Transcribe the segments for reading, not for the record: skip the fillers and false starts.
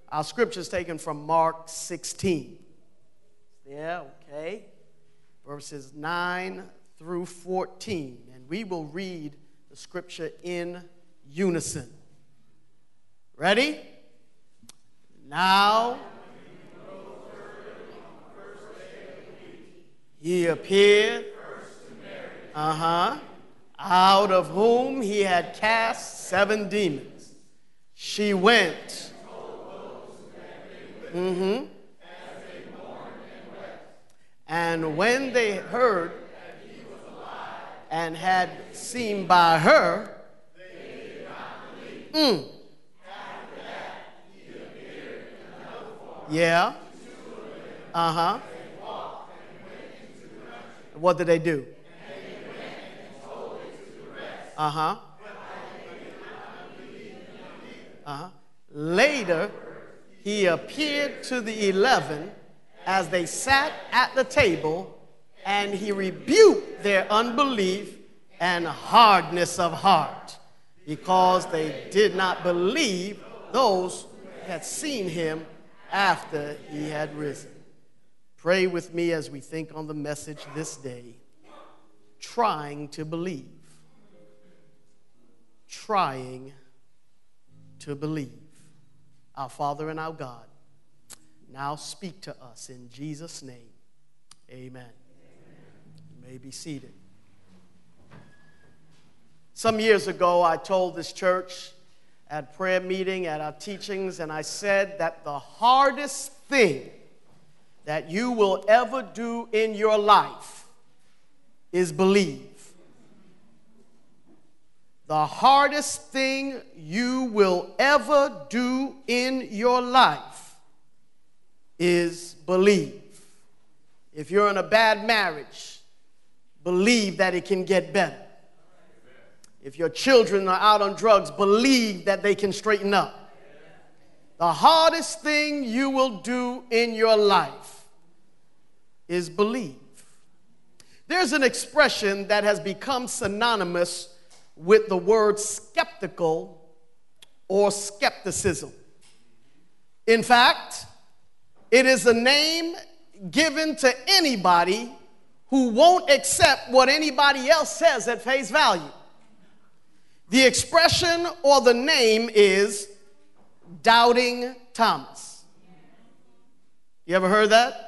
Our scripture is taken from Mark 16. Yeah, okay. Verses 9 through 14. And we will read the scripture in unison. Ready? Now, he appeared, out of whom he had cast 7 demons. She went. And when they heard that he was alive and had seen by her, they did not believe. After that, he appeared in another form. Yeah. What did they do? And they went and told it to the rest. Later, he appeared to the 11 as they sat at the table, and he rebuked their unbelief and hardness of heart, because they did not believe those who had seen him after he had risen. Pray with me as we think on the message this day. Trying to believe. Trying to believe. Our Father and our God, now speak to us in Jesus' name. Amen. You may be seated. Some years ago, I told this church at prayer meeting, at our teachings, and I said that the hardest thing that you will ever do in your life is believe. The hardest thing you will ever do in your life is believe. If you're in a bad marriage, believe that it can get better. If your children are out on drugs, believe that they can straighten up. The hardest thing you will do in your life is believe. There's an expression that has become synonymous with the word skeptical or skepticism. In fact, it is a name given to anybody who won't accept what anybody else says at face value. The expression or the name is Doubting Thomas. You ever heard that?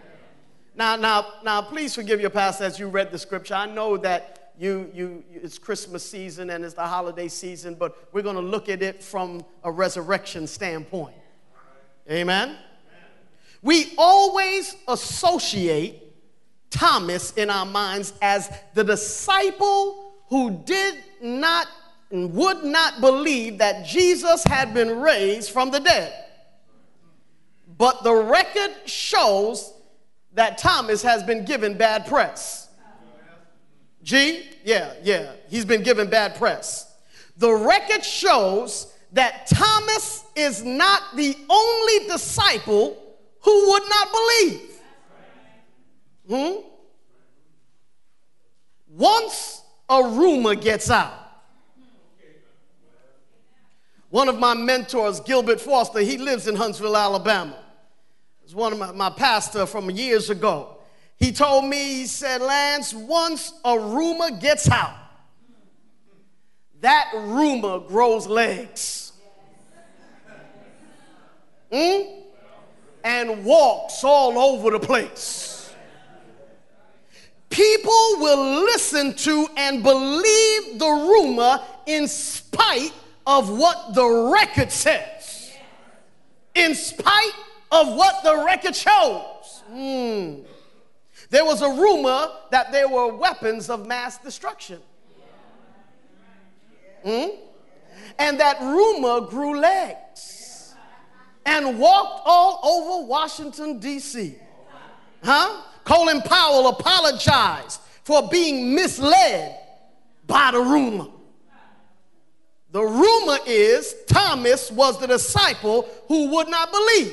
Now, please forgive your pastor as you read the scripture. I know that it's Christmas season and it's the holiday season, but we're going to look at it from a resurrection standpoint. Amen? We always associate Thomas in our minds as the disciple who did not and would not believe that Jesus had been raised from the dead. But the record shows that Thomas has been given bad press. Yeah, he's been given bad press. The record shows that Thomas is not the only disciple who would not believe. Once a rumor gets out. One of my mentors, Gilbert Foster, he lives in Huntsville, Alabama. It's one of my pastor from years ago. He told me, he said, Lance, once a rumor gets out, that rumor grows legs. And walks all over the place. People will listen to and believe the rumor in spite of what the record says. In spite of what the record shows. There was a rumor that there were weapons of mass destruction. And that rumor grew legs and walked all over Washington, D.C. Colin Powell apologized for being misled by the rumor. The rumor is Thomas was the disciple who would not believe.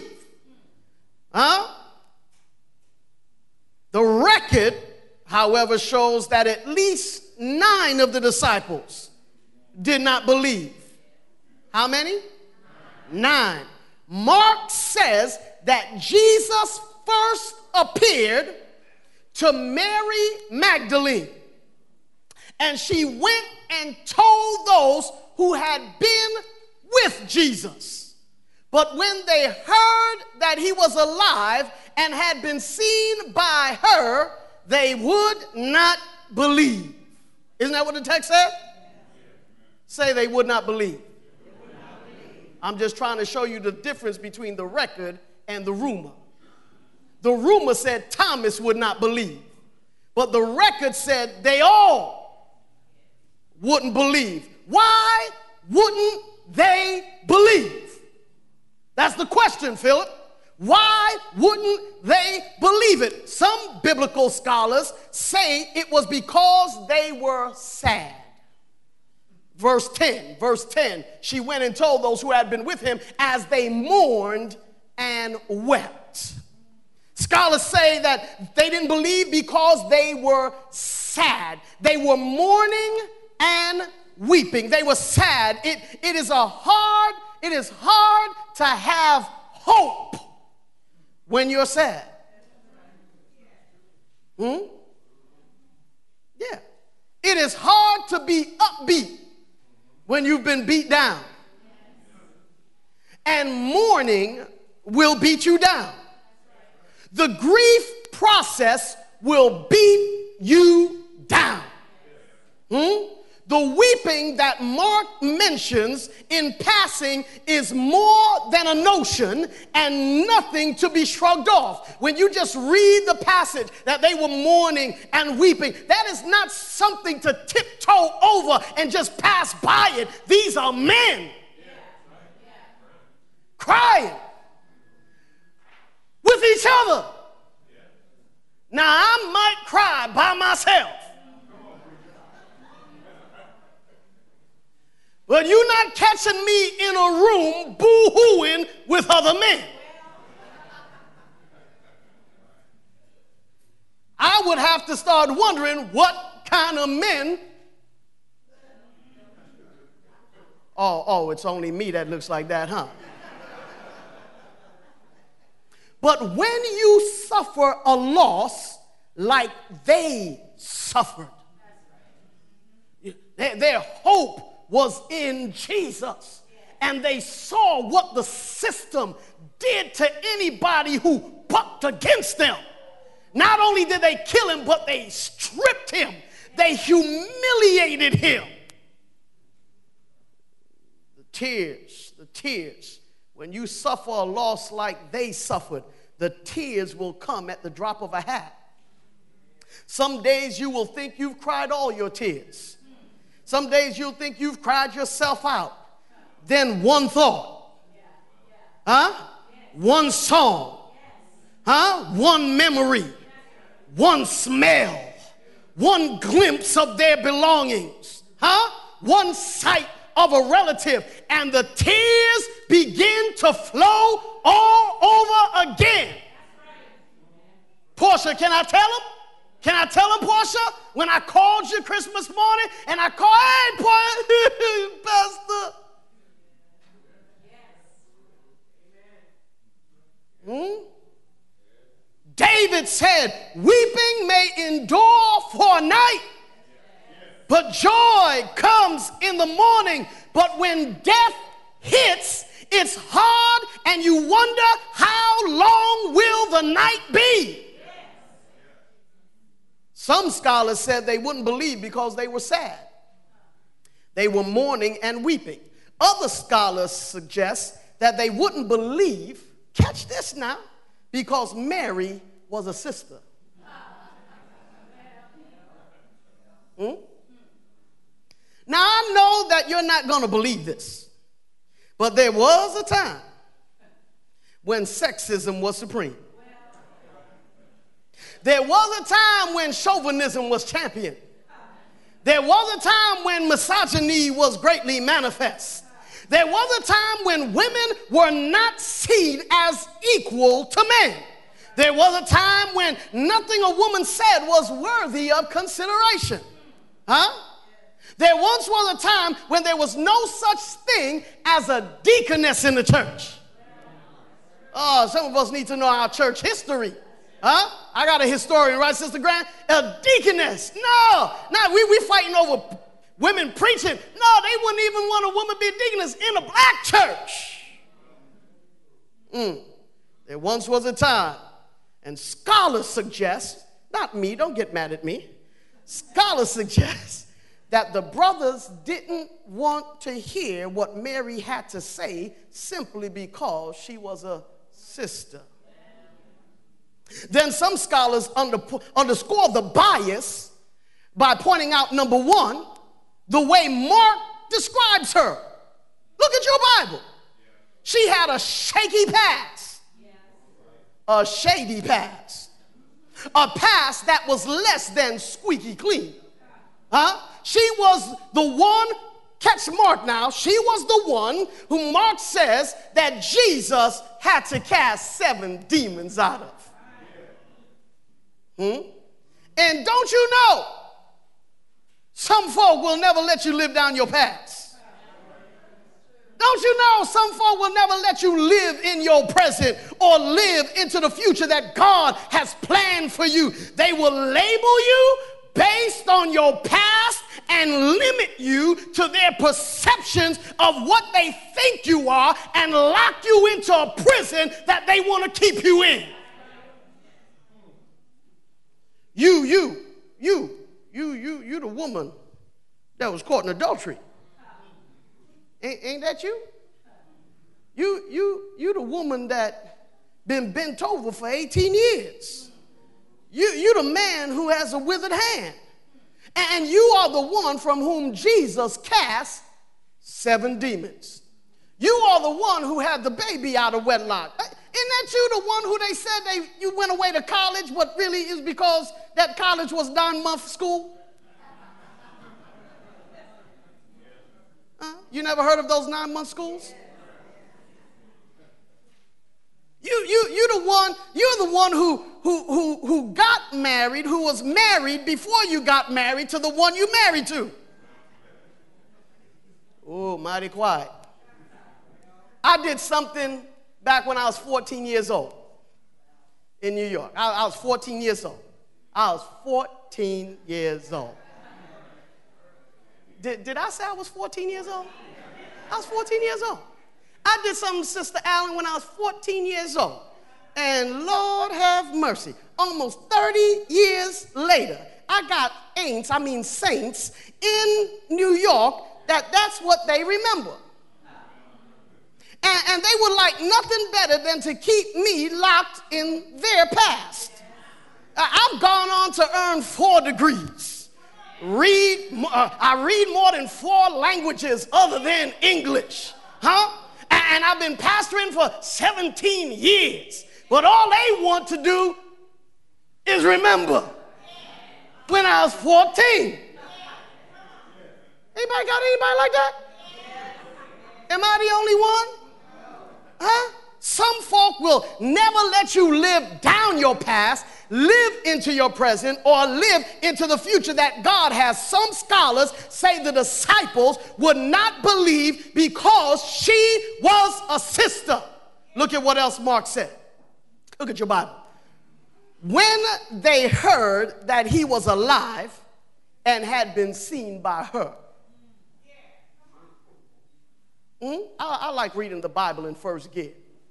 The record, however, shows that at least 9 of the disciples did not believe. How many? 9. Mark says that Jesus first appeared to Mary Magdalene, and she went and told those who had been with Jesus. But when they heard that he was alive and had been seen by her, they would not believe. Isn't that what the text said? Say they would not believe. I'm just trying to show you the difference between the record and the rumor. The rumor said Thomas would not believe, but the record said they all wouldn't believe. Why wouldn't they believe? That's the question, Philip. Why wouldn't they believe it? Some biblical scholars say it was because they were sad. Verse 10, she went and told those who had been with him as they mourned and wept. Scholars say that they didn't believe because they were sad. They were mourning and weeping. They were sad. It is hard to have hope when you're sad. Yeah. It is hard to be upbeat when you've been beat down. And mourning will beat you down. The grief process will beat you down. The weeping that Mark mentions in passing is more than a notion and nothing to be shrugged off. When you just read the passage that they were mourning and weeping, that is not something to tiptoe over and just pass by it. These are men crying with each other. Now, I might cry by myself, but you're not catching me in a room boo-hooing with other men. I would have to start wondering what kind of men. Oh, it's only me that looks like that, huh? But when you suffer a loss like they suffered, their hope was in Jesus, and they saw what the system did to anybody who bucked against them. Not only did they kill him, but they stripped him. They humiliated him. The tears. When you suffer a loss like they suffered, the tears will come at the drop of a hat. Some days you will think you've cried all your tears. Some days you'll think you've cried yourself out. Then one thought, one song, one memory, one smell, one glimpse of their belongings, one sight of a relative, and the tears begin to flow all over again. Portia, can I tell them? Can I tell them, Portia, when I called you Christmas morning and I called, hey, Pastor. David said, weeping may endure for a night, but joy comes in the morning. But when death hits, it's hard and you wonder, how long will the night be? Some scholars said they wouldn't believe because they were sad. They were mourning and weeping. Other scholars suggest that they wouldn't believe, catch this now, because Mary was a sister. Now, I know that you're not going to believe this, but there was a time when sexism was supreme. There was a time when chauvinism was championed. There was a time when misogyny was greatly manifest. There was a time when women were not seen as equal to men. There was a time when nothing a woman said was worthy of consideration. There once was a time when there was no such thing as a deaconess in the church. Some of us need to know our church history. Huh? I got a historian, right, Sister Grant? A deaconess. No, we fighting over women preaching. No, they wouldn't even want a woman to be a deaconess in a black church. There once was a time, and scholars suggest, not me, don't get mad at me, scholars suggest that the brothers didn't want to hear what Mary had to say simply because she was a sister. Then some scholars underscore the bias by pointing out, number one, the way Mark describes her. Look at your Bible. She had a shaky past, a shady past, a past that was less than squeaky clean. She was the one, catch Mark now, she was the one who Mark says that Jesus had to cast 7 demons out of. And don't you know, some folk will never let you live down your past. Don't you know, some folk will never let you live in your present or live into the future that God has planned for you. They will label you based on your past and limit you to their perceptions of what they think you are and lock you into a prison that they want to keep you in. You the woman that was caught in adultery. Ain't that you? You the woman that been bent over for 18 years. You the man who has a withered hand. And you are the one from whom Jesus cast 7 demons. You are the one who had the baby out of wedlock. Isn't that you the one who they said you went away to college, but really is because that college was 9-month school? You never heard of those 9-month schools? You're the one who got married, who was married before you got married to the one you married to. Oh, mighty quiet. I did something back when I was 14 years old in New York. I was 14 years old. I was 14 years old. Did I say I was 14 years old? I was 14 years old. I did something, Sister Allen, when I was 14 years old. And Lord have mercy, almost 30 years later, I got saints in New York that's what they remember. And they would like nothing better than to keep me locked in their past. I've gone on to earn 4 degrees. I read more than 4 languages other than English. And I've been pastoring for 17 years. But all they want to do is remember when I was 14. Anybody got anybody like that? Am I the only one? Some folk will never let you live down your past, live into your present, or live into the future that God has. Some scholars say the disciples would not believe because she was a sister. Look at what else Mark said. Look at your Bible. When they heard that he was alive and had been seen by her. I like reading the Bible in first gear.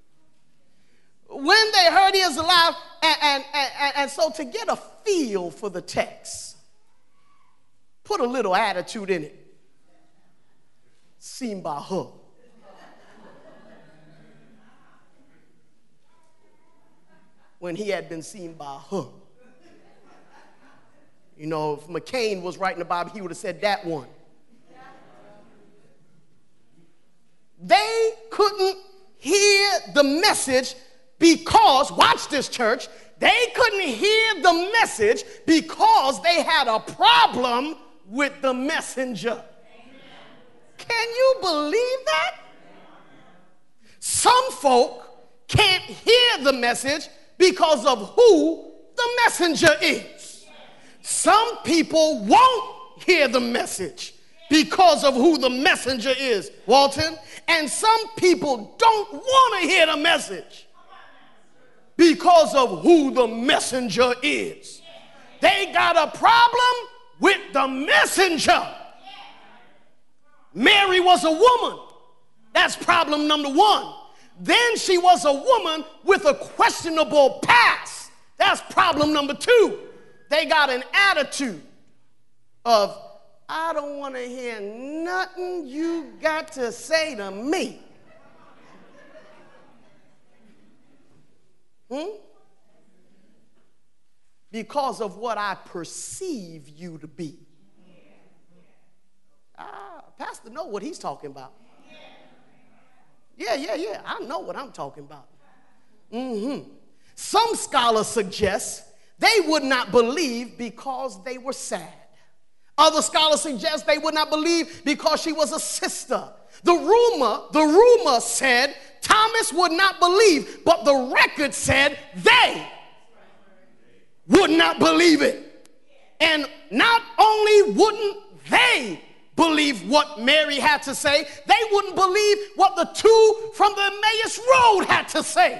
When they heard he is alive, and so to get a feel for the text, put a little attitude in it. Seen by her. When he had been seen by her. You know, if McCain was writing the Bible, he would have said that one. They couldn't hear the message because, watch this, church, they couldn't hear the message because they had a problem with the messenger. Amen. Can you believe that? Some folk can't hear the message because of who the messenger is. Some people won't hear the message because of who the messenger is, Walton. And some people don't want to hear the message because of who the messenger is. They got a problem with the messenger. Mary was a woman. That's problem number one. Then she was a woman with a questionable past. That's problem number two. They got an attitude of, I don't want to hear nothing you got to say to me. Because of what I perceive you to be. Pastor know what he's talking about. Yeah. I know what I'm talking about. Some scholars suggest they would not believe because they were sad. Other scholars suggest they would not believe because she was a sister. The rumor said Thomas would not believe, but the record said they would not believe it. And not only wouldn't they believe what Mary had to say, they wouldn't believe what the two from the Emmaus Road had to say.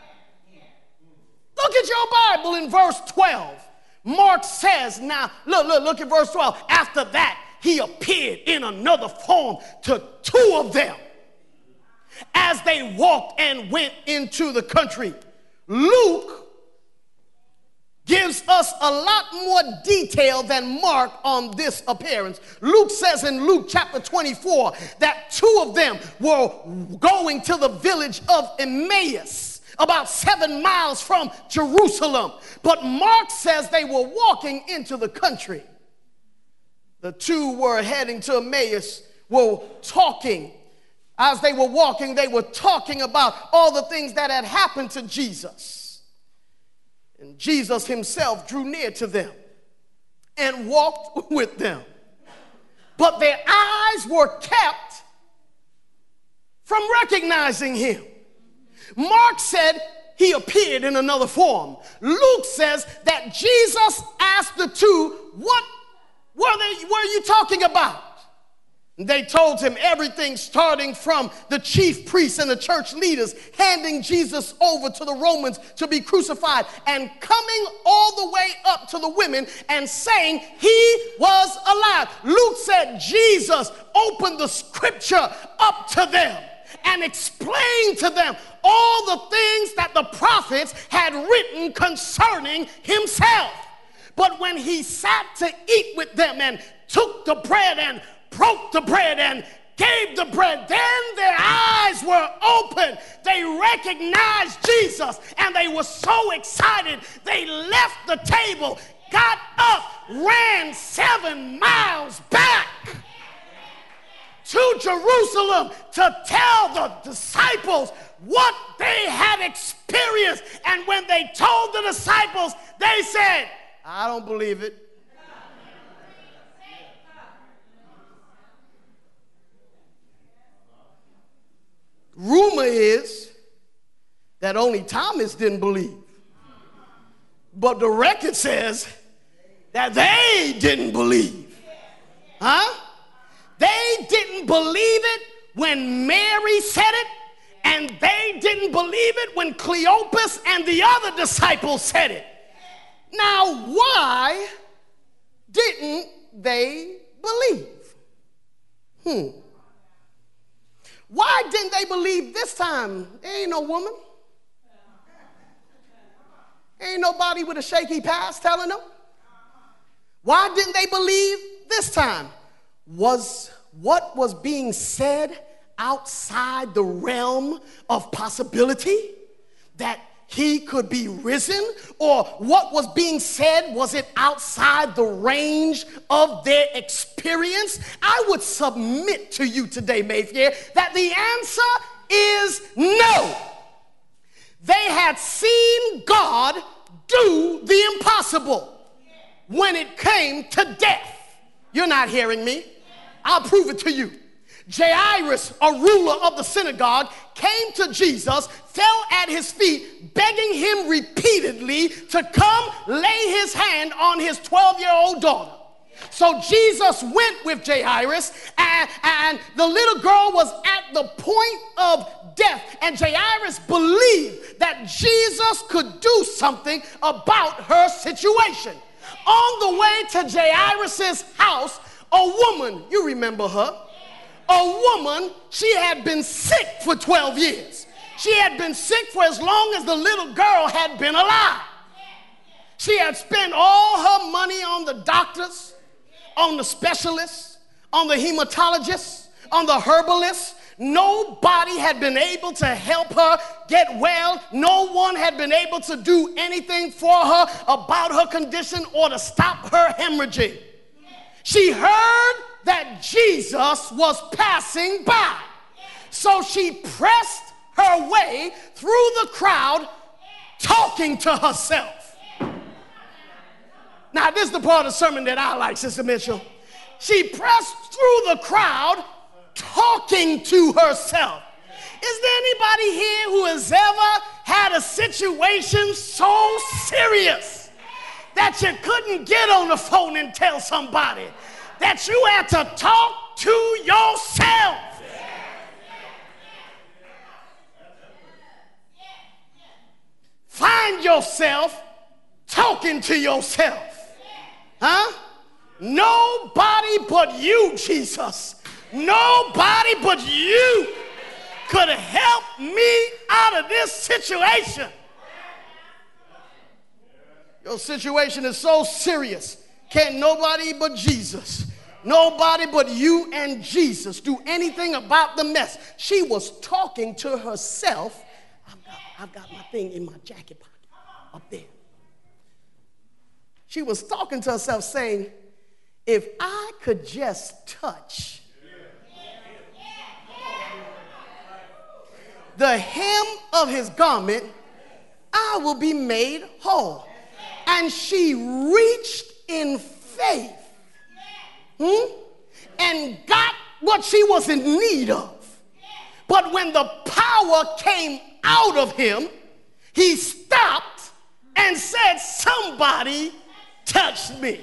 Look at your Bible in verse 12. Mark says, now, look at verse 12. After that, he appeared in another form to two of them as they walked and went into the country. Luke gives us a lot more detail than Mark on this appearance. Luke says in Luke chapter 24 that two of them were going to the village of Emmaus, about 7 miles from Jerusalem. But Mark says they were walking into the country. The two were heading to Emmaus, were talking. As they were walking, they were talking about all the things that had happened to Jesus. And Jesus himself drew near to them and walked with them. But their eyes were kept from recognizing him. Mark said he appeared in another form. Luke says that Jesus asked the two, what were you talking about? They told him everything, starting from the chief priests and the church leaders handing Jesus over to the Romans to be crucified, and coming all the way up to the women and saying he was alive. Luke said Jesus opened the scripture up to them and explained to them all the things that the prophets had written concerning himself. But when he sat to eat with them and took the bread and broke the bread and gave the bread, then their eyes were open. They recognized Jesus, and they were so excited they left the table, got up, ran 7 miles back to Jerusalem to tell the disciples what they had experienced. And when they told the disciples, they said, I don't believe it. Rumor is that only Thomas didn't believe. But the record says that they didn't believe. They didn't believe it when Mary said it, and they didn't believe it when Cleopas and the other disciples said it. Now, why didn't they believe? Why didn't they believe this time? There ain't no woman. Ain't nobody with a shaky past telling them. Why didn't they believe this time? Was what was being said outside the realm of possibility? That he could be risen? Or what was being said, was it outside the range of their experience? I would submit to you today, Mayfair, that the answer is no. They had seen God do the impossible when it came to death. You're not hearing me. I'll prove it to you. Jairus, a ruler of the synagogue, came to Jesus, fell at his feet, begging him repeatedly to come lay his hand on his 12-year-old daughter. So Jesus went with Jairus, and the little girl was at the point of death, and Jairus believed that that Jesus could do something about her situation. On the way to Jairus' house, a woman, you remember her, a woman, she had been sick for 12 years. She had been sick for as long as the little girl had been alive. She had spent all her money on the doctors, on the specialists, on the hematologists, on the herbalists. Nobody had been able to help her get well. No one had been able to do anything for her about her condition or to stop her hemorrhaging. She heard that Jesus was passing by. So she pressed her way through the crowd, talking to herself. Now, this is the part of the sermon that I like, Sister Mitchell. She pressed through the crowd, talking to herself. Is there anybody here who has ever had a situation so serious that you couldn't get on the phone and tell somebody, that you had to talk to yourself? Find yourself talking to yourself. Huh? Nobody but you, Jesus. Nobody but you could help me out of this situation. Your situation is so serious. Can't nobody but Jesus, nobody but you and Jesus do anything about the mess. She was talking to herself. I've got my thing in my jacket pocket up there. She was talking to herself saying, if I could just touch the hem of his garment, I will be made whole. And she reached in faith and got what she was in need of. But when the power came out of him, he stopped and said, somebody touched me.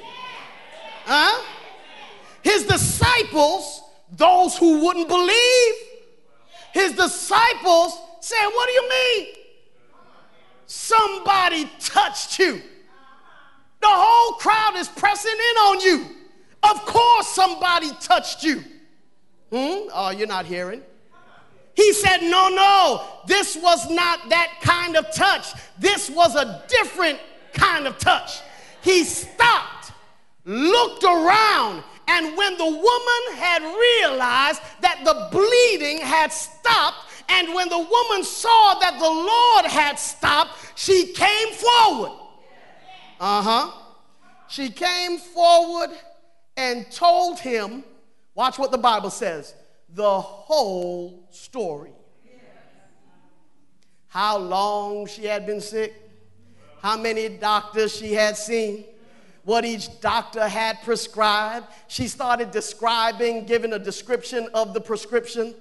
His disciples, those who wouldn't believe, his disciples said, what do you mean? Somebody touched you. The whole crowd is pressing in on you. Of course somebody touched you. Oh, you're not hearing. He said, no, this was not that kind of touch. This was a different kind of touch. He stopped, looked around, and when the woman had realized that the bleeding had stopped, and when the woman saw that the Lord had stopped, she came forward. She came forward and told him, watch what the Bible says, the whole story. How long she had been sick, how many doctors she had seen, what each doctor had prescribed. She started describing, giving a description of the prescription.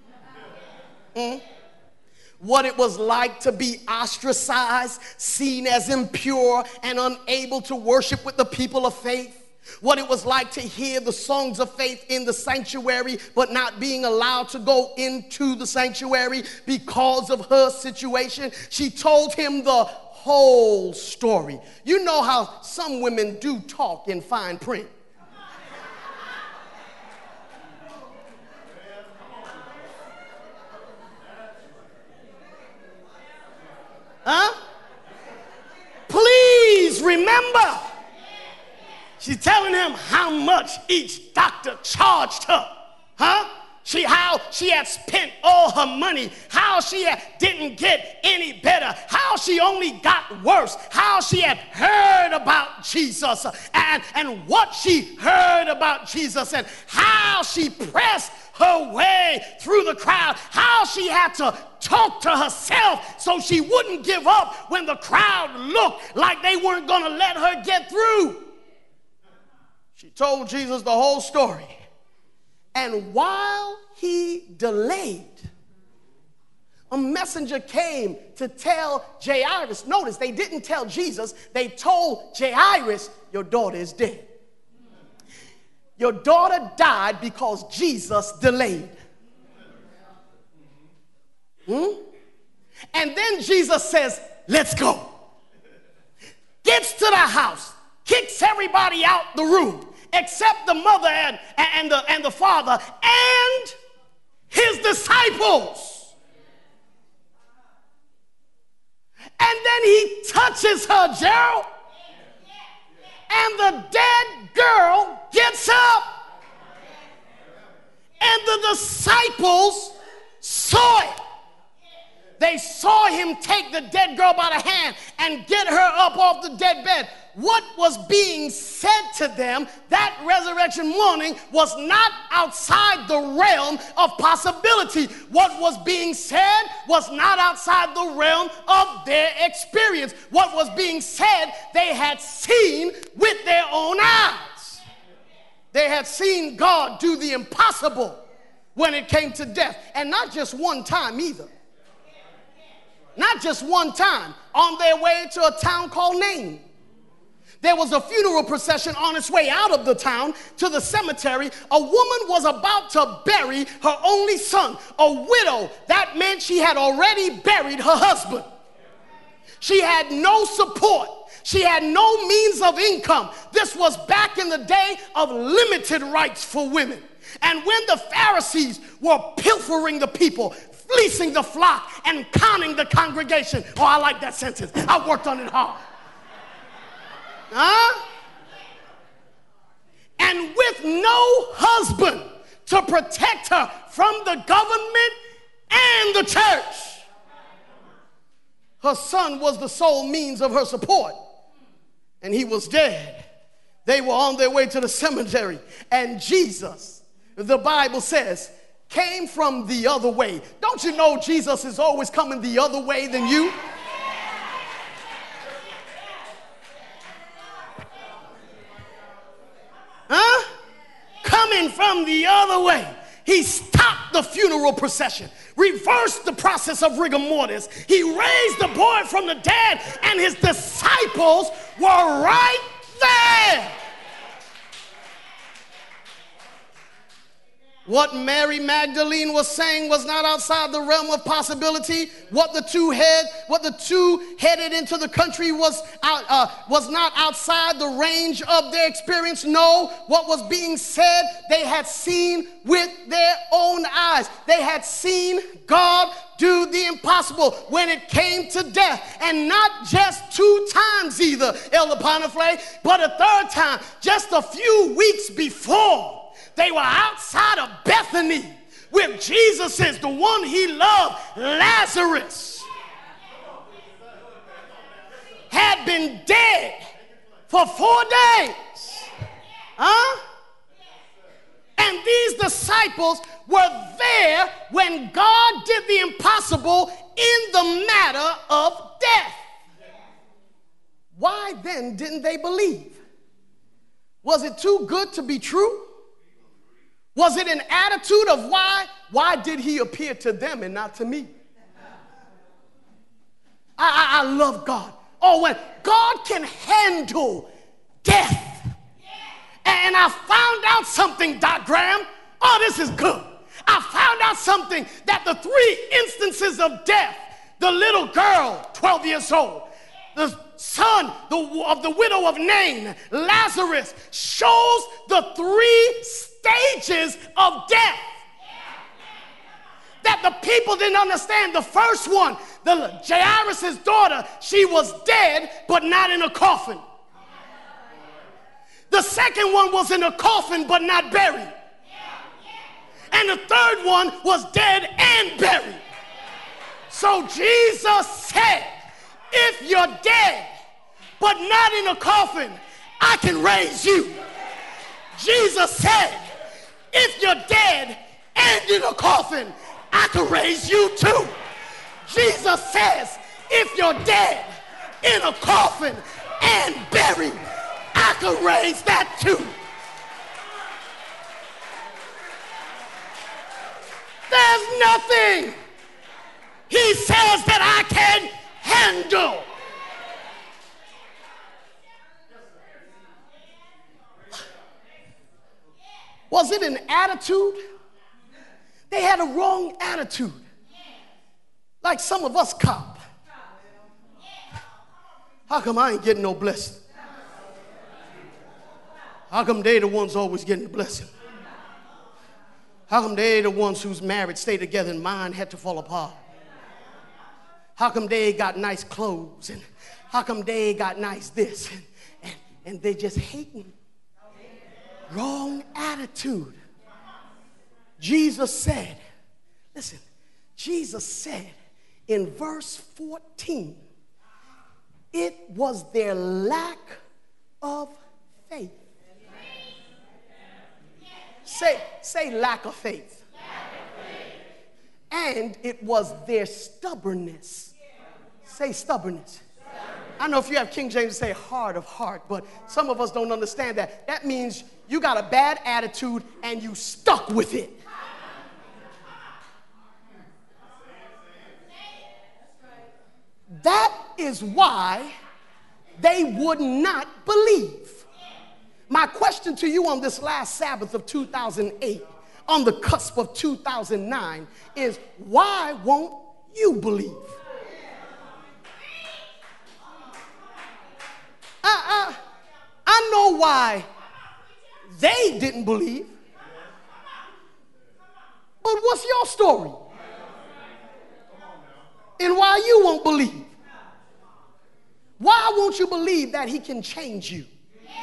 What it was like to be ostracized, seen as impure, and unable to worship with the people of faith. What it was like to hear the songs of faith in the sanctuary, but not being allowed to go into the sanctuary because of her situation. She told him the whole story. You know how some women do talk in fine print. Please remember. She's telling him how much each doctor charged her. How she had spent all her money, how she didn't get any better, how she only got worse, how she had heard about Jesus and what she heard about Jesus, and how she pressed her way through the crowd, how she had to talk to herself so she wouldn't give up when the crowd looked like they weren't going to let her get through. She told Jesus the whole story. And while he delayed, a messenger came to tell Jairus. Notice, they didn't tell Jesus. They told Jairus, your daughter is dead. Your daughter died because Jesus delayed. And then Jesus says, let's go. Gets to the house, kicks everybody out the room, except the mother and the father and his disciples. And then he touches her, Gerald, and the dead girl gets up. And the disciples saw it. They saw him take the dead girl by the hand and get her up off the dead bed. What was being said to them that resurrection morning was not outside the realm of possibility. What was being said was not outside the realm of their experience. What was being said, they had seen with their own eyes. They had seen God do the impossible when it came to death. And not just one time either. Not just one time. On their way to a town called Nain, there was a funeral procession on its way out of the town to the cemetery. A woman was about to bury her only son, a widow. That meant she had already buried her husband. She had no support. She had no means of income. This was back in the day of limited rights for women. And when the Pharisees were pilfering the people, fleecing the flock, and conning the congregation. Oh, I like that sentence. I worked on it hard. And with no husband to protect her from the government and the church, her son was the sole means of her support. And he was dead. They were on their way to the cemetery. And Jesus, the Bible says, came from the other way. Don't you know Jesus is always coming the other way than you? Coming from the other way. He stopped the funeral procession, reversed the process of rigor mortis. He raised the boy from the dead, and his disciples were right there. What Mary Magdalene was saying was not outside the realm of possibility. What the two headed into the country was not outside the range of their experience. No, what was being said, they had seen with their own eyes. They had seen God do the impossible when it came to death. And not just 2 times either, Elder Poniflay, but a 3rd time, just a few weeks before. They were outside of Bethany with Jesus, the one he loved, Lazarus, had been dead for 4 days. And these disciples were there when God did the impossible in the matter of death. Why then didn't they believe? Was it too good to be true? Was it an attitude of why did he appear to them and not to me? I love God. Oh, when God can handle death. And I found out something, Doc Graham. Oh, this is good. I found out something, that the 3 instances of death, the little girl, 12 years old, the son of the widow of Nain, Lazarus, shows the 3 stages of death that the people didn't understand. The first one, Jairus' daughter, she was dead but not in a coffin. The second one was in a coffin but not buried. And the third one was dead and buried. So Jesus said, if you're dead but not in a coffin, I can raise you. Jesus said, if you're dead and in a coffin, I can raise you too. Jesus says, if you're dead in a coffin and buried, I can raise that too. There's nothing he says that I can handle. Was it an attitude? They had a wrong attitude. Like some of us cop. How come I ain't getting no blessing? How come they the ones always getting the blessing? How come they the ones whose marriage stay together and mine had to fall apart? How come they got nice clothes? And how come they got nice this? And they just hating. Wrong attitude. Jesus said, listen, Jesus said in verse 14, it was their lack of faith. Say lack of faith. And it was their stubbornness. Say stubbornness. I know if you have King James, say hard of heart, but some of us don't understand that. That means you got a bad attitude and you stuck with it. That is why they would not believe. My question to you on this last Sabbath of 2008, on the cusp of 2009, is why won't you believe? I know why they didn't believe, but what's your story? And why you won't believe? Why won't you believe that he can change you?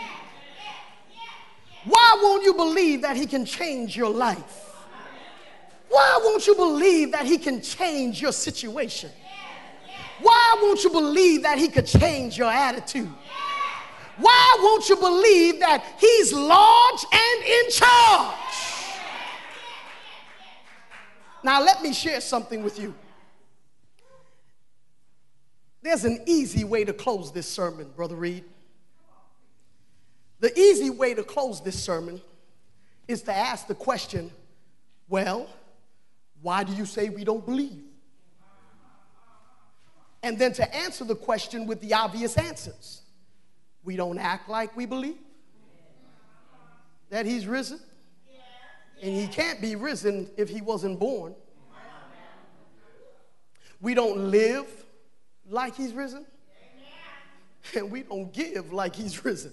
Why won't you believe that he can change your life? Why won't you believe that he can change your situation? Why won't you believe that he could change your attitude? Why won't you believe that he's large and in charge? Now let me share something with you. There's an easy way to close this sermon, Brother Reed. The easy way to close this sermon is to ask the question, well, why do you say we don't believe? And then to answer the question with the obvious answers. We don't act like we believe that he's risen. And he can't be risen if he wasn't born. We don't live like he's risen. And we don't give like he's risen.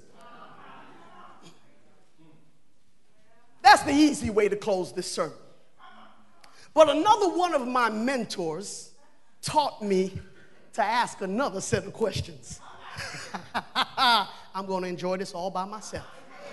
That's the easy way to close this sermon. But another one of my mentors taught me to ask another set of questions. I'm going to enjoy this all by myself.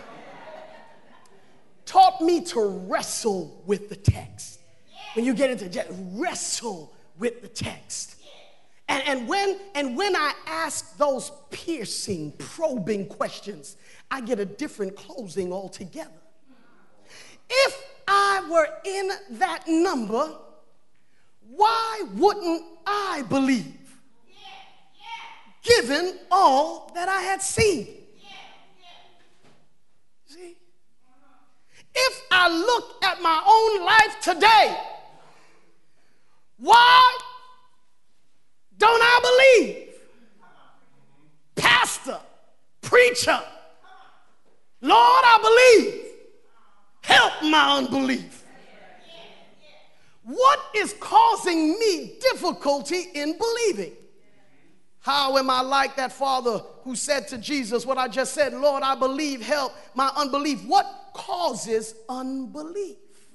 Taught me to wrestle with the text. When you get into just wrestle with the text. And when I ask those piercing, probing questions, I get a different closing altogether. If I were in that number, why wouldn't I believe? Given all that I had seen. See? If I look at my own life today, why don't I believe? Pastor, preacher, Lord, I believe. Help my unbelief. What is causing me difficulty in believing? How am I like that father who said to Jesus what I just said, Lord, I believe, help my unbelief? What causes unbelief?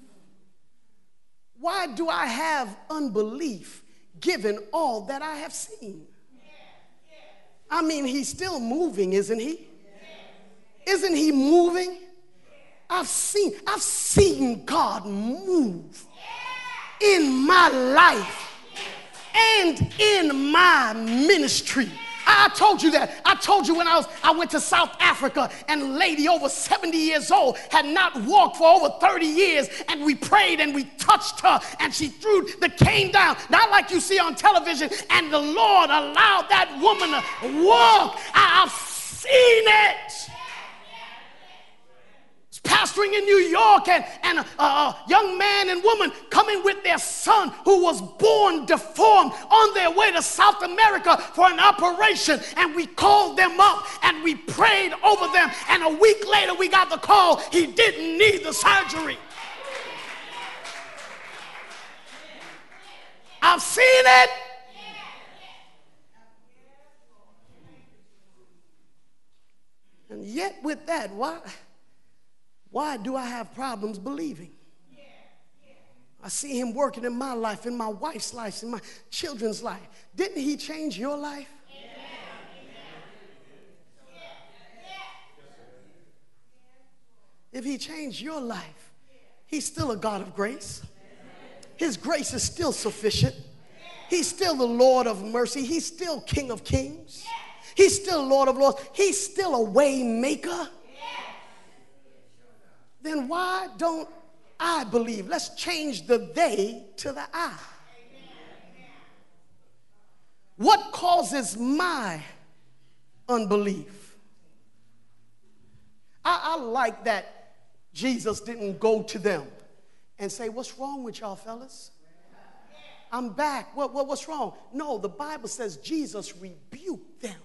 Why do I have unbelief given all that I have seen? I mean, he's still moving, isn't he? Isn't he moving? I've seen God move in my life and in my ministry. I told you that. I told you when I went to South Africa and a lady over 70 years old had not walked for over 30 years, and we prayed and we touched her and she threw the cane down, not like you see on television, and the Lord allowed that woman to walk. I've seen it. Pastoring in New York, and a young man and woman coming with their son who was born deformed on their way to South America for an operation, and we called them up and we prayed over them, and a week later we got the call he didn't need the surgery. I've seen it. And yet with that, why do I have problems believing? I see him working in my life, in my wife's life, in my children's life. Didn't he change your life? If he changed your life, he's still a God of grace. His grace is still sufficient. He's still the Lord of mercy. He's still King of kings. He's still Lord of lords. He's still a way maker. Then why don't I believe? Let's change the they to the I. What causes my unbelief? I like that Jesus didn't go to them and say, what's wrong with y'all fellas? I'm back. What's wrong? No, the Bible says Jesus rebuked them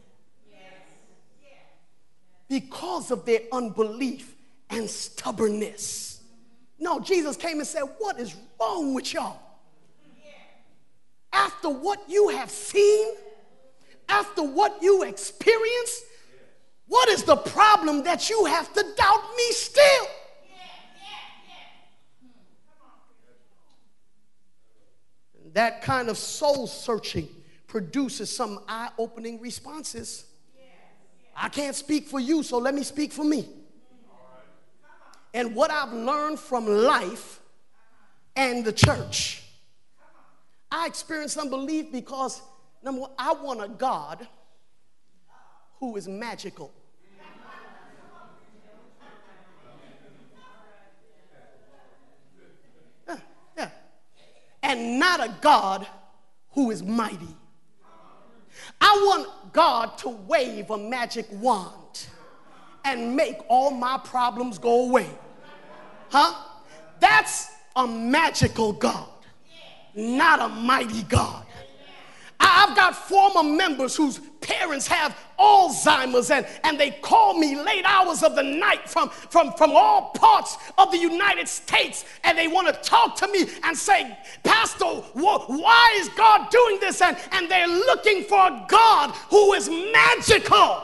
because of their unbelief and stubbornness. No, Jesus came and said, what is wrong with y'all? After what you have seen, after what you experienced, what is the problem that you have to doubt me still? That kind of soul searching produces some eye-opening responses. I can't speak for you, so let me speak for me. And what I've learned from life and the church, I experienced unbelief because, number one, I want a God who is magical. Yeah. And not a God who is mighty. I want God to wave a magic wand and make all my problems go away. Huh? That's a magical God, not a mighty God. I've got former members whose parents have Alzheimer's and they call me late hours of the night from all parts of the United States, and they want to talk to me and say, Pastor, why is God doing this? And they're looking for a God who is magical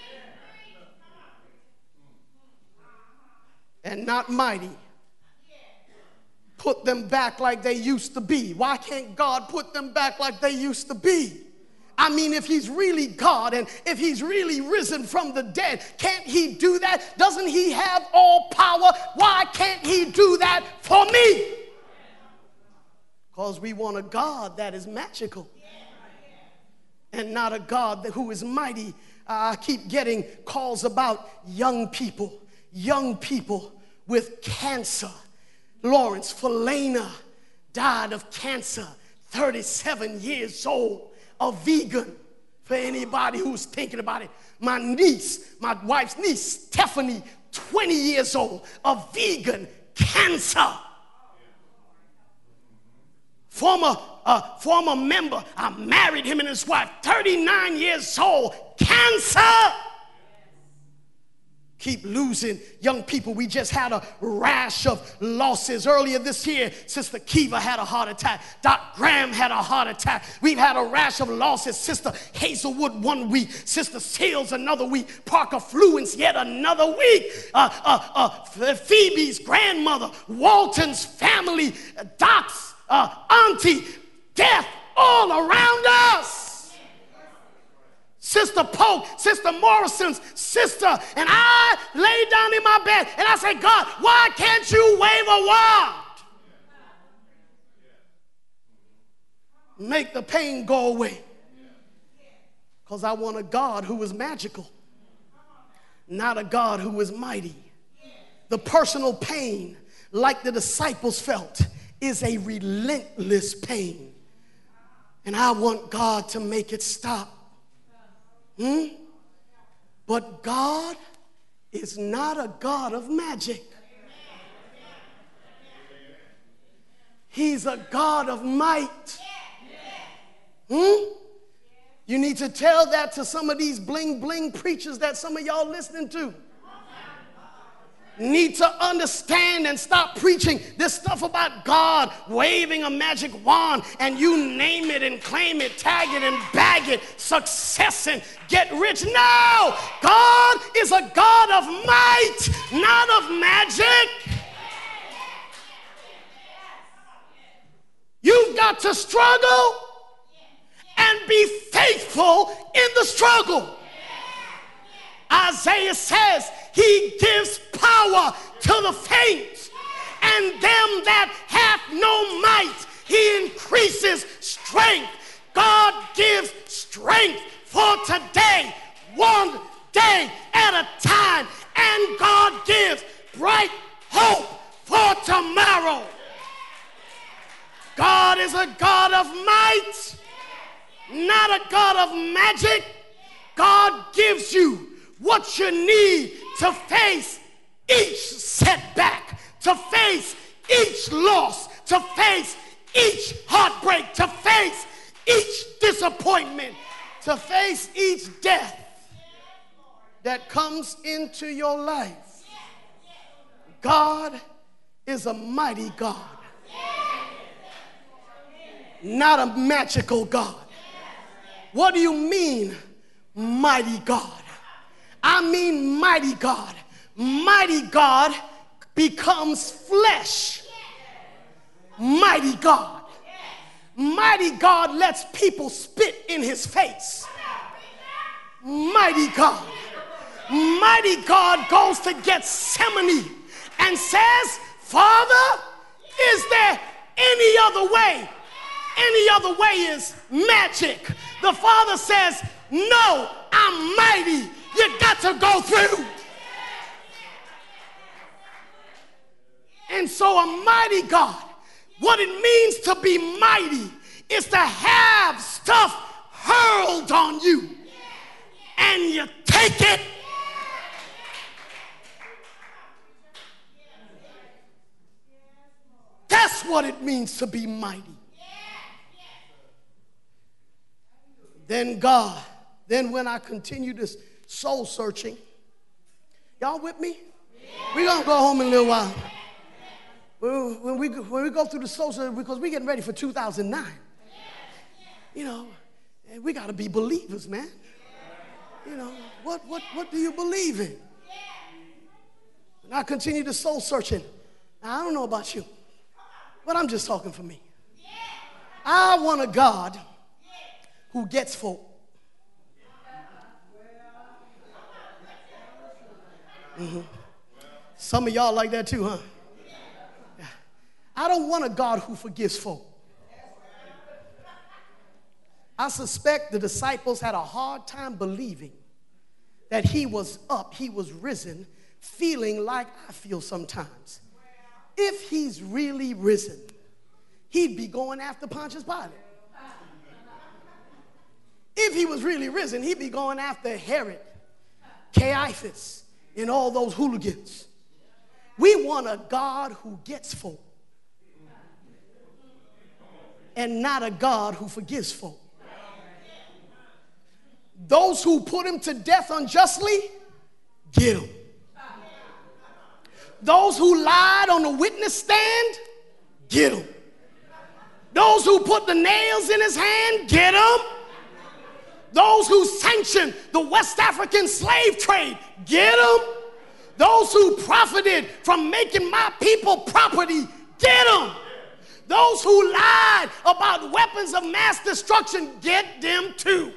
and not mighty. Put them back like they used to be. Why can't God put them back like they used to be? I mean, if he's really God and if he's really risen from the dead, can't he do that? Doesn't he have all power? Why can't he do that for me? Because we want a God that is magical and not a God who is mighty. I keep getting calls about young people with cancer. Lawrence Falana died of cancer, 37 years old, a vegan, for anybody who's thinking about it. My niece, my wife's niece, Stephanie, 20 years old, a vegan, cancer. Former member, I married him and his wife, 39 years old, cancer. Keep losing young people. We just had a rash of losses. Earlier this year, Sister Kiva had a heart attack. Doc Graham had a heart attack. We've had a rash of losses. Sister Hazelwood 1 week. Sister Seals another week. Parker Fluence yet another week. Phoebe's grandmother. Walton's family. Doc's auntie. Death all around us. Sister Polk, Sister Morrison's sister, and I lay down in my bed and I say, God, why can't you wave a wand? Make the pain go away. Because I want a God who is magical, not a God who is mighty. The personal pain, like the disciples felt, is a relentless pain. And I want God to make it stop. But God is not a God of magic. He's a God of might. You need to tell that to some of these bling bling preachers that some of y'all listening to. need to understand and stop preaching this stuff about God waving a magic wand and you name it and claim it, tag it and bag it, success and get rich. No! God is a God of might, not of magic. You've got to struggle and be faithful in the struggle. Isaiah says he gives power to the faint, and them that hath no might he increases strength. God gives strength for today, one day at a time, and God gives bright hope for tomorrow. God is a God of might, not a God of magic. God gives you what you need to face each setback, to face each loss, to face each heartbreak, to face each disappointment, to face each death that comes into your life. God is a mighty God, not a magical God. What do you mean, mighty God? I mean mighty God. Mighty God becomes flesh. Mighty God. Mighty God lets people spit in his face. Mighty God. Mighty God goes to Gethsemane and says, Father, is there any other way? Any other way is magic. The Father says, no, I'm mighty. You got to go through. And so a mighty God, what it means to be mighty is to have stuff hurled on you and you take it. That's what it means to be mighty. Then God, then when I continue this soul searching, y'all with me? We're going to go home in a little while. When we go through the soul searching, because we're getting ready for 2009. You know, and we got to be believers, man. You know, what do you believe in? And I continue the soul searching. Now, I don't know about you, but I'm just talking for me. I want a God who gets folk. Mm-hmm. Some of y'all like that too, huh? Yeah. I don't want a God who forgives folk. I suspect the disciples had a hard time believing that he was up, he was risen, feeling like I feel sometimes. If he's really risen, he'd be going after Pontius Pilate. If he was really risen, he'd be going after Herod, Caiaphas, and all those hooligans. We want a God who gets folk and not a God who forgives folk. Those who put him to death unjustly, get him. Those who lied on the witness stand, get him. Those who put the nails in his hand, get him. Those who sanctioned the West African slave trade, get them. Those who profited from making my people property, get them. Those who lied about weapons of mass destruction, get them too.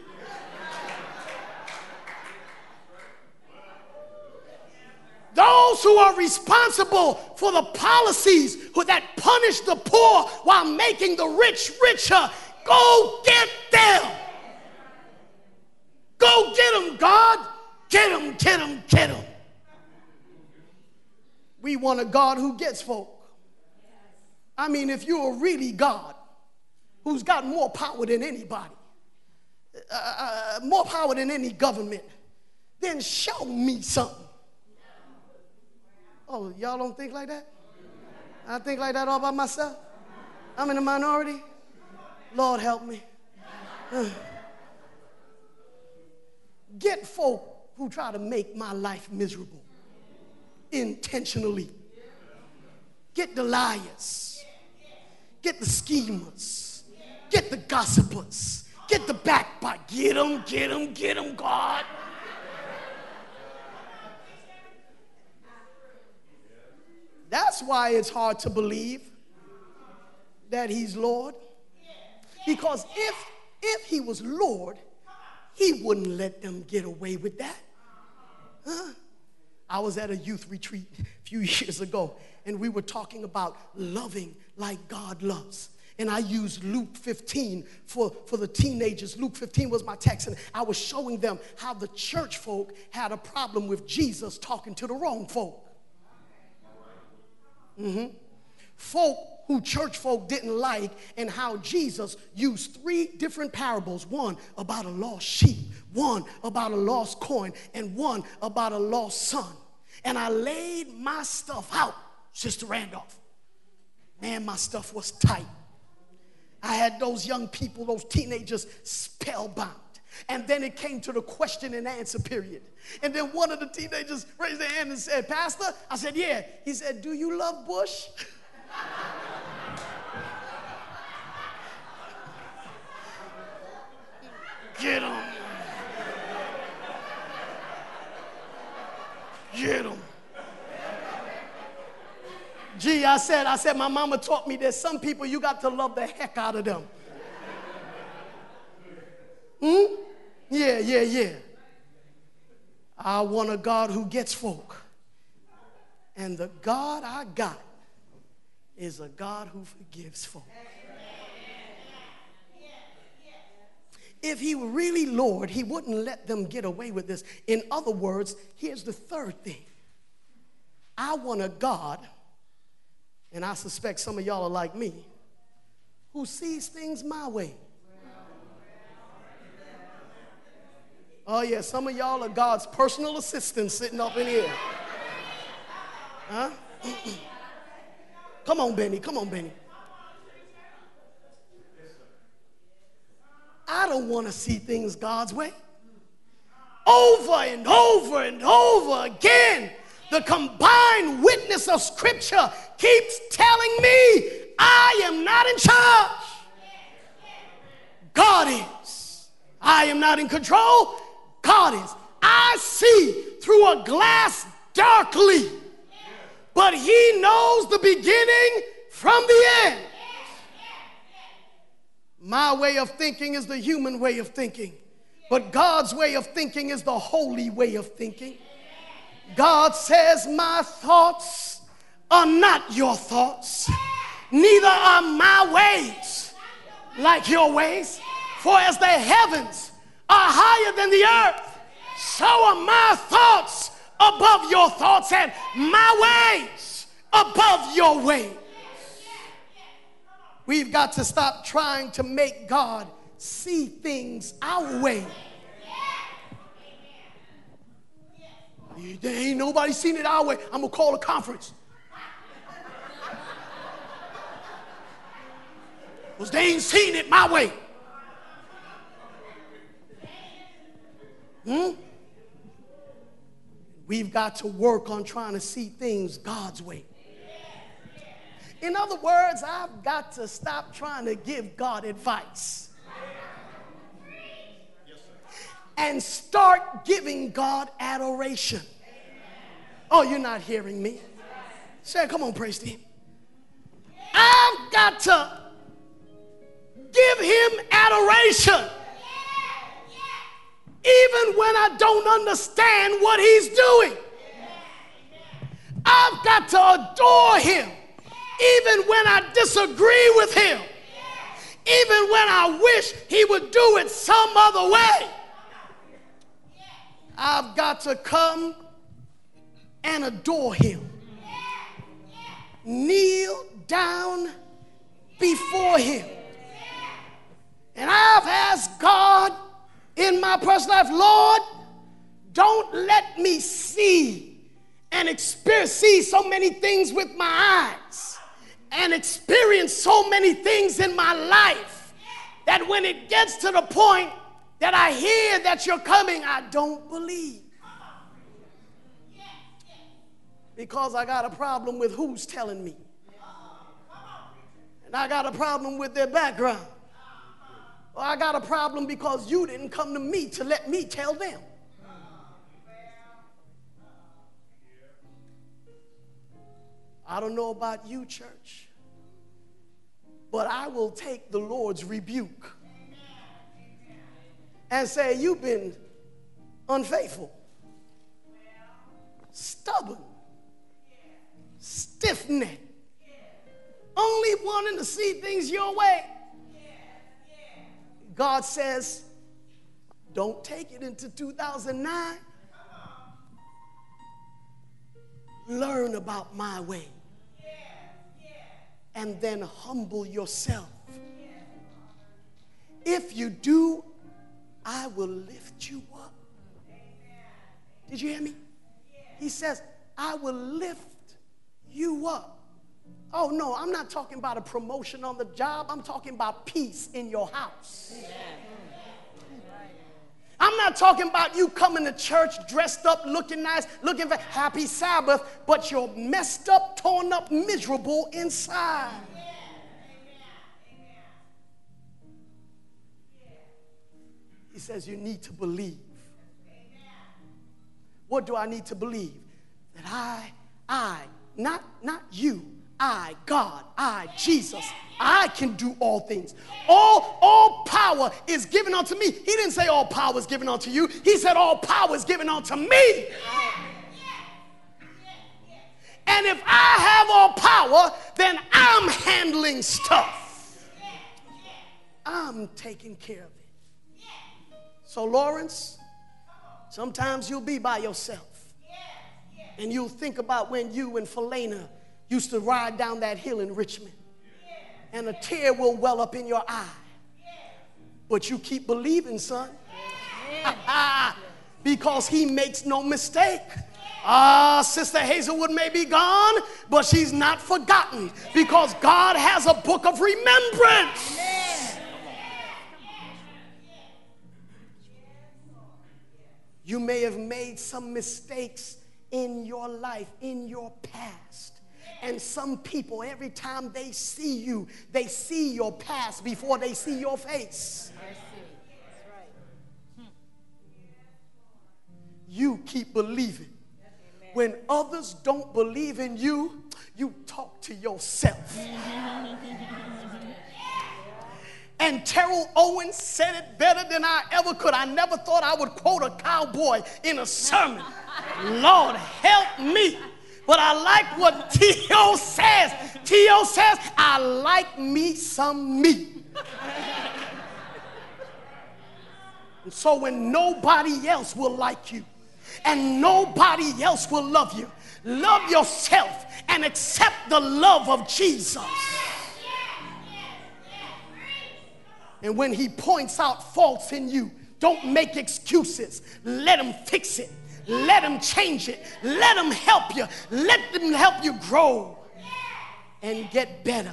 Those who are responsible for the policies that punish the poor while making the rich richer, go get them. Go get them, God. Get them, get them, get them. We want a God who gets folk. I mean, if you're really God, who's got more power than anybody, more power than any government, then show me something. Oh, y'all don't think like that? I think like that all by myself? I'm in the minority? Lord help me. Get folk who try to make my life miserable. intentionally. Get the liars. Get the schemers. Get the gossipers. Get the backbite. Get them, God. That's why it's hard to believe that he's Lord. Because if he was Lord, he wouldn't let them get away with that. Huh? I was at a youth retreat a few years ago, and we were talking about loving like God loves. And I used Luke 15 for the teenagers. Luke 15 was my text, and I was showing them how the church folk had a problem with Jesus talking to the wrong folk. Folk who church folk didn't like, and how Jesus used 3 different parables. One about a lost sheep, one about a lost coin, and one about a lost son. And I laid my stuff out, Sister Randolph. Man, my stuff was tight. I had those young people, those teenagers, spellbound. And then it came to the question and answer period. And then one of the teenagers raised their hand and said, "Pastor?" I said, "Yeah." He said, "Do you love Bush?" Get him. Get him. Gee, I said, my mama taught me there's some people you got to love the heck out of them. Yeah. I want a God who gets folk. And the God I got is a God who forgives folk. If he were really Lord, he wouldn't let them get away with this. In other words, here's the third thing. I want a God, and I suspect some of y'all are like me, who sees things my way. Oh yeah, some of y'all are God's personal assistants sitting up in here. Huh? Come on, Benny. I don't want to see things God's way. Over and over again, the combined witness of Scripture keeps telling me I am not in charge. God is. I am not in control. God is. I see through a glass darkly, but he knows the beginning from the end. My way of thinking is the human way of thinking, but God's way of thinking is the holy way of thinking. God says, "My thoughts are not your thoughts, neither are my ways like your ways. For as the heavens are higher than the earth, so are my thoughts above your thoughts, and my ways above your ways." We've got to stop trying to make God see things our way. There ain't nobody seen it our way. I'm going to call a conference. Because they ain't seen it my way. We've got to work on trying to see things God's way. In other words, I've got to stop trying to give God advice and start giving God adoration. Oh, you're not hearing me. Say, come on, praise team. I've got to give him adoration even when I don't understand what he's doing. I've got to adore him even when I disagree with him, even when I wish he would do it some other way. I've got to come and adore him. Kneel down before him. And I've asked God in my personal life, Lord, don't let me see so many things with my eyes and experience so many things in my life that when it gets to the point that I hear that you're coming, I don't believe. because I got a problem with who's telling me. And I got a problem with their background. Or I got a problem because you didn't come to me to let me tell them. I don't know about you, church, but I will take the Lord's rebuke and say, you've been unfaithful, stubborn, stiff-necked, only wanting to see things your way. God says, don't take it into 2009. Learn about my way. And then humble yourself. If you do, I will lift you up. Did you hear me? He says, I will lift you up. Oh, no, I'm not talking about a promotion on the job. I'm talking about peace in your house. I'm not talking about you coming to church dressed up, looking nice, looking for happy Sabbath, but you're messed up, torn up, miserable inside. He says you need to believe. What do I need to believe? That not you, God, Jesus, I can do all things. All power is given unto me. He didn't say all power is given unto you. He said all power is given unto me. And if I have all power, then I'm handling stuff. I'm taking care of it. So Lawrence, sometimes you'll be by yourself. And you'll think about when you and Felena used to ride down that hill in Richmond. And a tear will well up in your eye. But you keep believing, son. Because he makes no mistake. Sister Hazelwood may be gone, but she's not forgotten. Because God has a book of remembrance. You may have made some mistakes in your life, in your past. And some people, every time they see you, they see your past before they see your face. You keep believing. When others don't believe in you, you talk to yourself. And Terrell Owens said it better than I ever could. I never thought I would quote a cowboy in a sermon. Lord, help me. But I like what T.O. says. T.O. says, I like me some me. And so when nobody else will like you and nobody else will love you, love yourself and accept the love of Jesus. And when he points out faults in you, don't make excuses. Let him fix it. Let him change it. Let him help you. Let them help you grow and get better.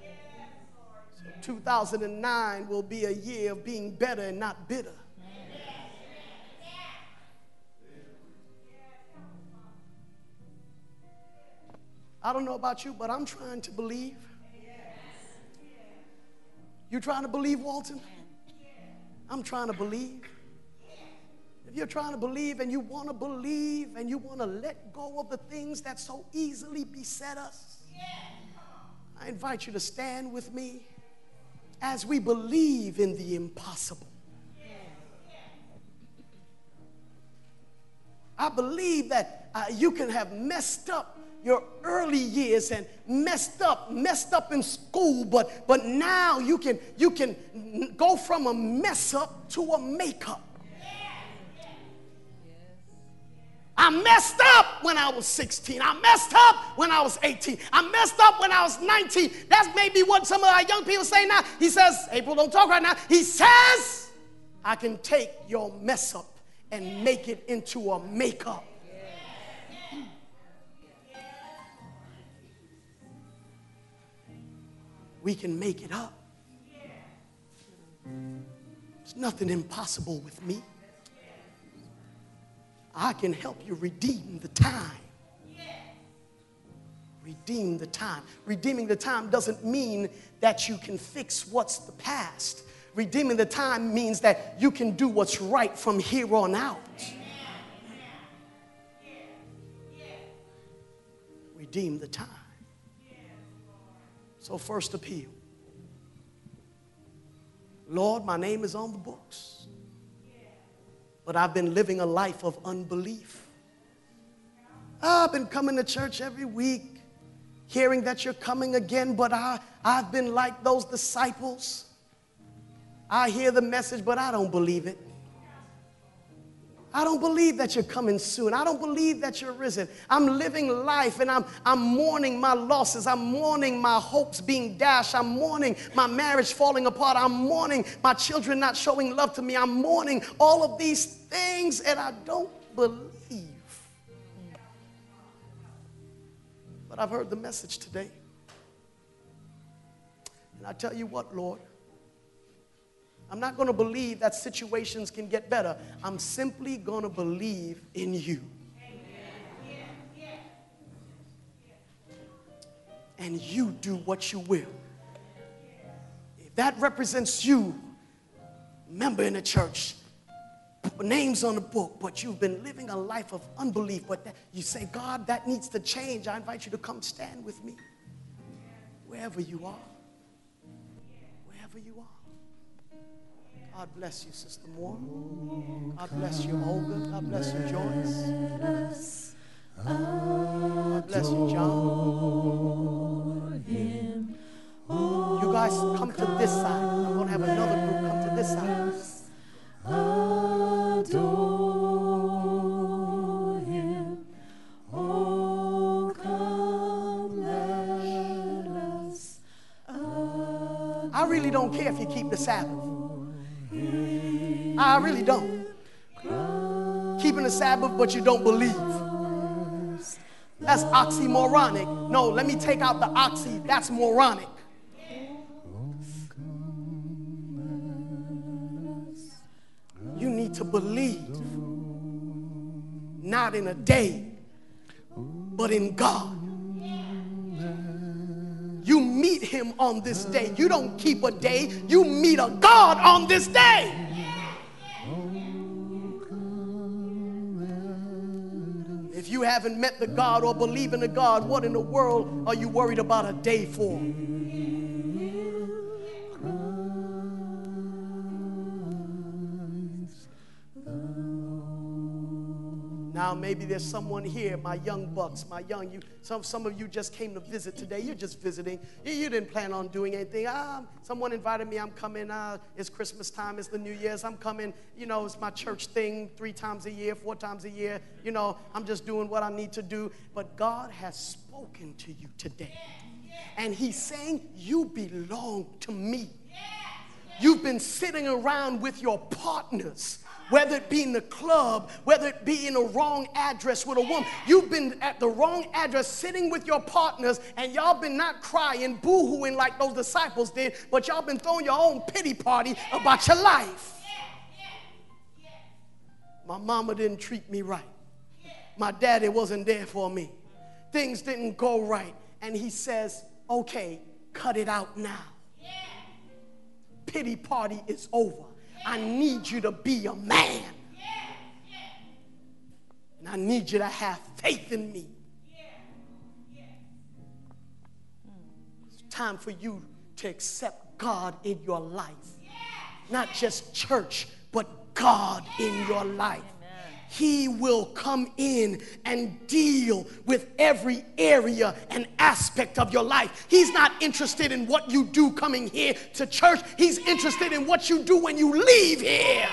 So 2009 will be a year of being better and not bitter. I don't know about you, but I'm trying to believe. You trying to believe, Walton? I'm trying to believe. If you're trying to believe and you want to believe and you want to let go of the things that so easily beset us, I invite you to stand with me as we believe in the impossible. I believe that you can have messed up your early years and messed up in school, but now you can go from a mess up to a makeup. I messed up when I was 16. I messed up when I was 18. I messed up when I was 19. That's maybe what some of our young people say now. He says, April, don't talk right now. He says, I can take your mess up and make it into a makeup. We can make it up. There's nothing impossible with me. I can help you redeem the time. Redeem the time. Redeeming the time doesn't mean that you can fix what's the past. Redeeming the time means that you can do what's right from here on out. Redeem the time. So first appeal. Lord, my name is on the books, but I've been living a life of unbelief. I've been coming to church every week, hearing that you're coming again, but I've been like those disciples. I hear the message, but I don't believe it. I don't believe that you're coming soon. I don't believe that you're risen. I'm living life and I'm mourning my losses. I'm mourning my hopes being dashed. I'm mourning my marriage falling apart. I'm mourning my children not showing love to me. I'm mourning all of these things and I don't believe. But I've heard the message today. And I tell you what, Lord, I'm not going to believe that situations can get better. I'm simply going to believe in you. And you do what you will. If that represents you, member in the church, names on the book, but you've been living a life of unbelief, but you say, God, that needs to change. I invite you to come stand with me wherever you are. Wherever you are. God bless you, Sister Moore. God bless you, Olga. God bless you, Joyce. God bless you, John. You guys come to this side. I'm going to have another group come to this side. Adore him. Oh, come let us adore. I really don't care if you keep the Sabbath. I really don't. Keeping the Sabbath, but you don't believe. That's oxymoronic. No, let me take out the oxy. That's moronic. You need to believe, not in a day, but in God. You meet him on this day. You don't keep a day. You meet a God on this day. If you haven't met the God or believe in the God, what in the world are you worried about a day for? Now maybe there's someone here, my young bucks, some of you just came to visit today. You're just visiting. You didn't plan on doing anything. Someone invited me. I'm coming. It's Christmas time. It's the New Year's. I'm coming. You know, it's my church thing 3 times a year, 4 times a year. You know, I'm just doing what I need to do. But God has spoken to you today. And he's saying, you belong to me. You've been sitting around with your partners, whether it be in the club, whether it be in a wrong address with a woman. You've been at the wrong address sitting with your partners, and y'all been not crying, boo-hooing like those disciples did, but y'all been throwing your own pity party about your life. My mama didn't treat me right. My daddy wasn't there for me. Things didn't go right. And he says, okay, cut it out now. Pity party is over. I need you to be a man. And I need you to have faith in me. It's time for you to accept God in your life. Not just church, but God in your life. He will come in and deal with every area and aspect of your life. He's not interested in what you do coming here to church. He's interested in what you do when you leave here.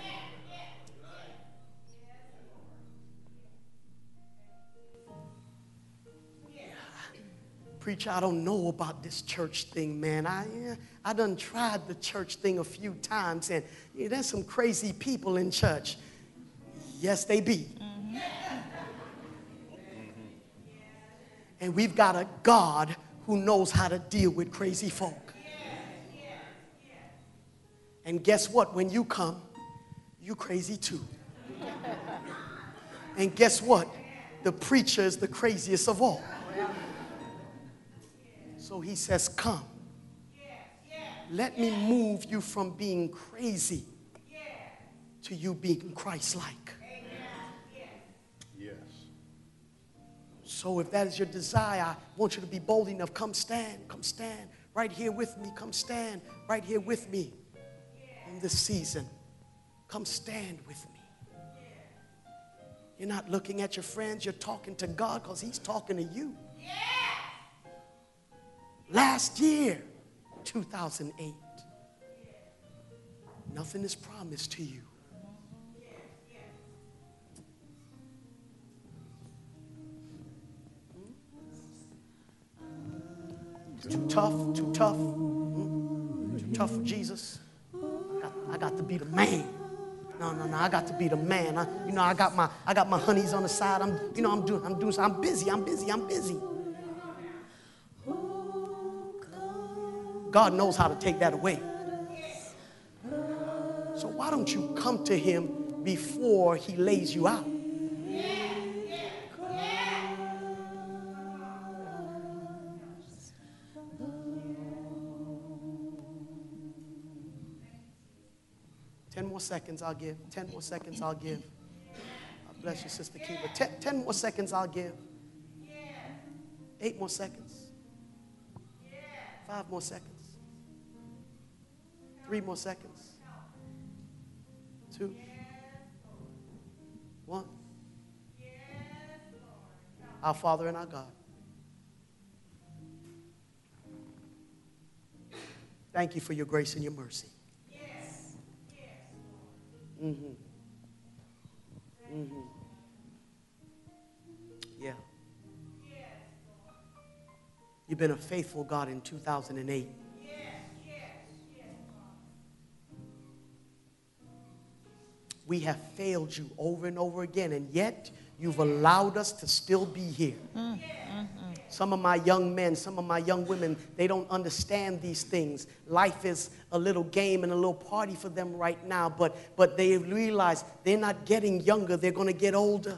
Preacher, I don't know about this church thing, man. I done tried the church thing a few times, and there's some crazy people in church. Yes, they be. And we've got a God who knows how to deal with crazy folk. And guess what? When you come, you crazy too. And guess what? The preacher is the craziest of all. So he says, come. Let me move you from being crazy to you being Christ-like. Yes. So if that is your desire, I want you to be bold enough. Come stand right here with me. Come stand right here with me in this season. Come stand with me. You're not looking at your friends. You're talking to God because he's talking to you. Last year, 2008, nothing is promised to you. Too tough, too tough. Too tough for Jesus. I got to be the man. No, I got to be the man. I got my honeys on the side. I'm busy. God knows how to take that away. So why don't you come to him before he lays you out? Seconds I'll give. 10 more seconds I'll give. God bless you, Sister Kiva. 10 more seconds I'll give. 8 more seconds. 5 more seconds. 3 more seconds. 2. 1. Our Father and our God. Thank you for your grace and your mercy. Yeah. You've been a faithful God in 2008. We have failed you over and over again, and yet you've allowed us to still be here. Some of my young men, some of my young women, they don't understand these things. Life is a little game and a little party for them right now, but they realize they're not getting younger, they're going to get older.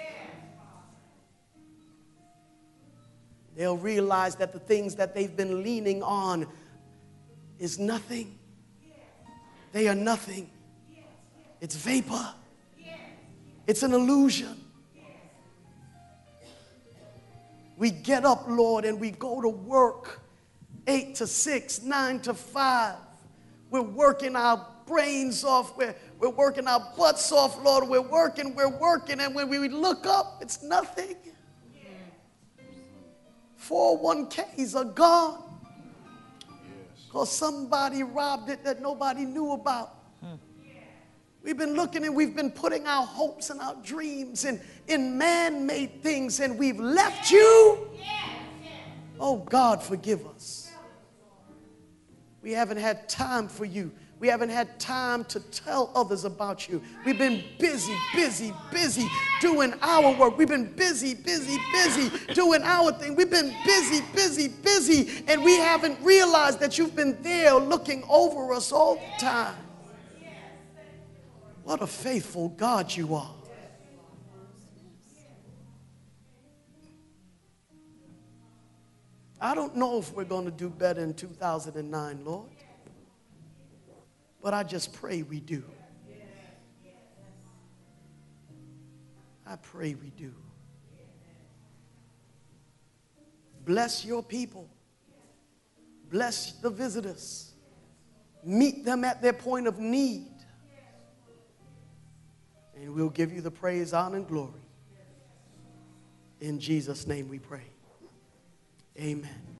They'll realize that the things that they've been leaning on is nothing. They are nothing. It's vapor. It's an illusion. We get up, Lord, and we go to work 8 to 6, 9 to 5. We're working our brains off. We're working our butts off, Lord. We're working. And when we look up, it's nothing. 401ks are gone. Because somebody robbed it that nobody knew about. We've been looking and we've been putting our hopes and our dreams in man-made things, and we've left you. Oh, God, forgive us. We haven't had time for you. We haven't had time to tell others about you. We've been busy doing our work. We've been busy doing our thing. We've been busy, and we haven't realized that you've been there looking over us all the time. What a faithful God you are. I don't know if we're going to do better in 2009, Lord, but I just pray we do. I pray we do. Bless your people. Bless the visitors. Meet them at their point of need. And we'll give you the praise, honor, and glory. In Jesus' name we pray. Amen.